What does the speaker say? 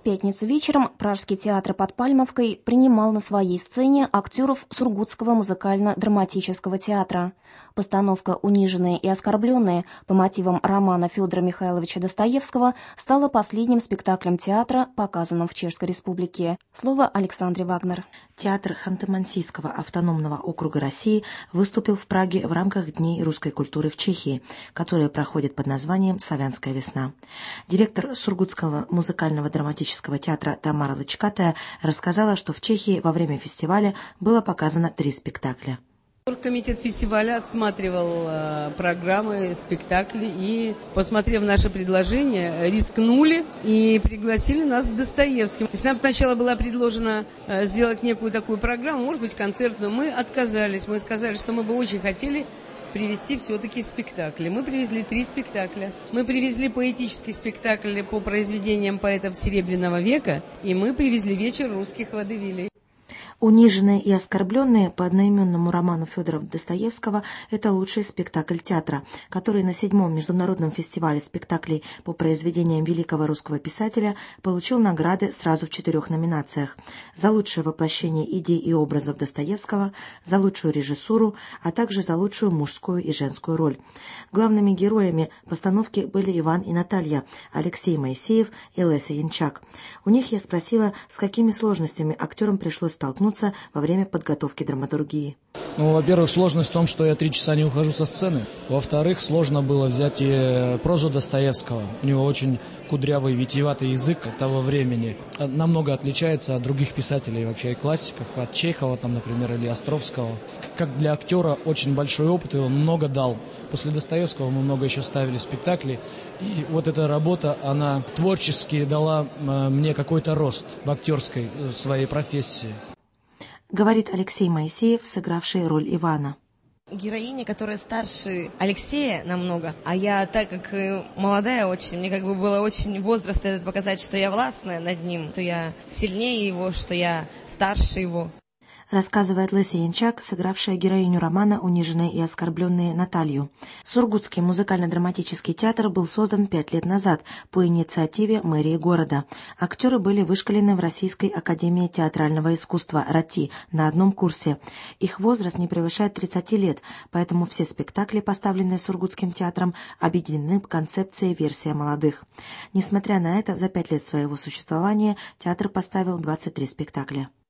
пятницу вечером Пражский театр под Пальмовкой принимал на своей сцене актеров Сургутского музыкально-драматического театра. Постановка «Униженные и оскорбленные» по мотивам романа Федора Михайловича Достоевского стала последним спектаклем театра, показанным в Чешской Республике. Слово Александре Вагнер. Театр Ханты-Мансийского автономного округа России выступил в Праге в рамках Дней русской культуры в Чехии, которые проходят под названием «Славянская весна». Директор Сургутского музыкального драматического театра Тамара Лычкатая рассказала, что в Чехии во время фестиваля было показано 3 спектакля. Комитет фестиваля отсматривал программы, спектакли и, посмотрев наше предложение, рискнули и пригласили нас с Достоевским. То есть нам сначала была предложена сделать некую такую программу, может быть, концертную. Мы отказались, мы сказали, что мы бы очень хотели привезти все-таки спектакли. Мы привезли 3 спектакля. Мы привезли поэтический спектакль по произведениям поэтов Серебряного века, и мы привезли вечер русских водевилей. «Униженные и оскорбленные» по одноименному роману Федора Достоевского – это лучший спектакль театра, который на 7-м международном фестивале спектаклей по произведениям великого русского писателя получил награды сразу в 4 номинациях: за лучшее воплощение идей и образов Достоевского, за лучшую режиссуру, а также за лучшую мужскую и женскую роль. Главными героями постановки были Иван и Наталья, Алексей Моисеев и Леся Янчак. У них я спросила, с какими сложностями актерам пришлось столкнуться во время подготовки драматургии. Во-первых, сложность в том, что я 3 часа не ухожу со сцены. Во-вторых, сложно было взять и прозу Достоевского. У него очень кудрявый, витиеватый язык того времени. Намного отличается от других писателей, вообще и классиков, от Чехова, там, например, или Островского. Как для актера очень большой опыт, и он много дал. После Достоевского мы много еще ставили спектаклей. И вот эта работа, она творчески дала мне какой-то рост в актерской своей профессии. Говорит Алексей Моисеев, сыгравший роль Ивана. Героиня, которая старше Алексея намного, а я, так как молодая очень, мне было очень возраст этот показать, что я властная над ним, что я сильнее его, что я старше его. Рассказывает Леся Янчак, сыгравшая героиню романа «Униженные и оскорбленные» Наталью. Сургутский музыкально-драматический театр был создан 5 лет назад по инициативе мэрии города. Актеры были вышколены в Российской академии театрального искусства РАТИ на одном курсе. Их возраст не превышает 30 лет, поэтому все спектакли, поставленные Сургутским театром, объединены в концепции «Версия молодых». Несмотря на это, за 5 лет своего существования театр поставил 23 спектакля.